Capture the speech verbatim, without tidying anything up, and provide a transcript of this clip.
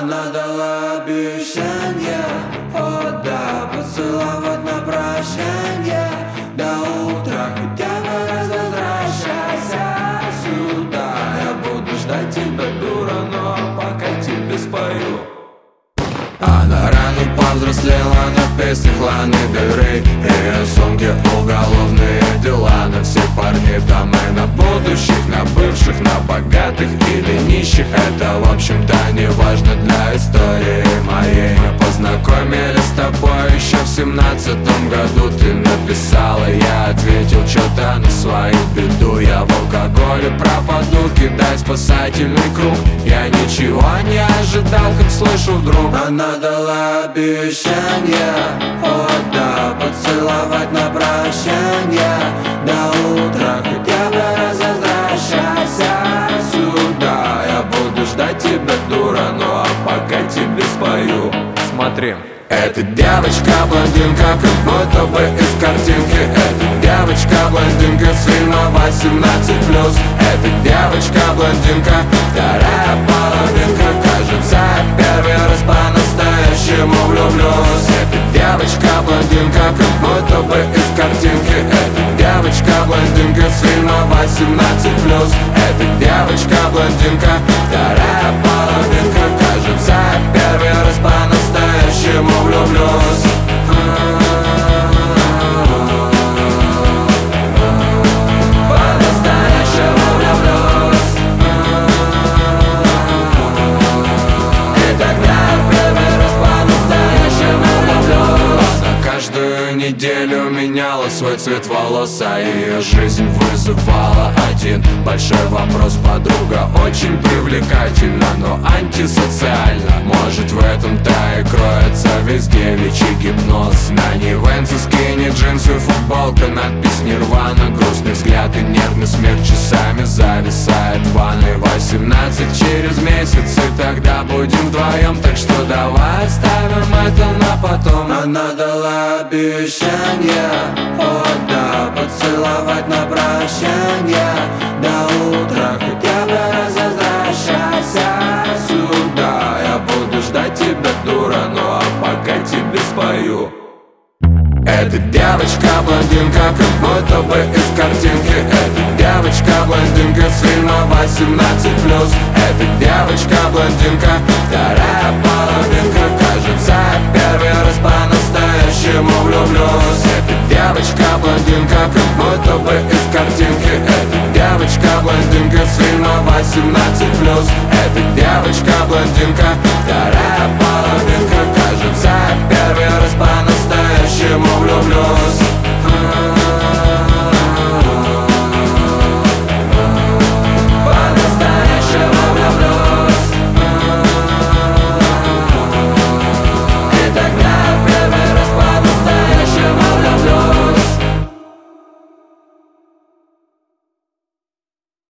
Она дала обещание, о да, поцеловать на прощание. До утра хотя бы раз возвращайся сюда. Я буду ждать тебя, дура, но пока тебе спою. Она рано повзрослела на песнях Ланы Дель Рей. Ее сумки уголовные дела на всех парней там и на будущих, на бывших, на богатых или нищих. Это в общем-то не важно для истории моей. Мы познакомились с тобой еще в семнадцатом году. Ты написала, я ответил что-то на свою беду. Я в алкоголе пропаду, кидай спасательный круг. Я ничего не ожидал, как слышу вдруг. Она дала обещание, о да, поцеловать на прощание. До утра хотя бы раз возвращайся сюда. Я буду ждать тебя, дура, ну а пока тебе спою. Смотри. Эта девочка-блондинка, как будто бы из картинки. Эта девочка-блондинка с фильма восемнадцать плюс. Эта девочка-блондинка, вторая половинка. Кажется, я первый раз по-настоящему влюблюсь. Эта девочка-блондинка, как будто бы из картинки. Эта девочка-блондинка с фильма восемнадцать плюс. Эта девочка-блондинка, вторая половинка. Кажется, я первый раз по-настоящему влюблюсь. По-настоящему влюблюсь. И тогда я первый раз по-настоящему влюблюсь. На каждую неделю меняла свой цвет волос, а ее жизнь вызывала один большой вопрос. Подруга очень привлекательна, но антисоциальна. Может, в этом-то и кроется весь девичий гипноз. На ней венсы, скини, джинсы, футболка, надпись Нирвана. Грустный взгляд и нервный смех часами зависает в ванной. Восемнадцать через месяц, и тогда будем вдвоем. Так что давай оставим это на потом. Она дала обещание, о да, поцеловать на прощание. До утра хотя бы раз возвращайся сюда. Я буду ждать тебя, дура, ну а пока тебе спою. Эта девочка-блондинка, как будто бы из картинки. Эта девочка-блондинка с фильма восемнадцать плюс. Эта девочка-блондинка, вторая половинка. Кажется, я первый раз по-настоящему влюблюсь. Эта девочка-блондинка, как будто бы из картинки. Эта девочка-блондинка с фильма восемнадцать плюс. Эта девочка-блондинка, вторая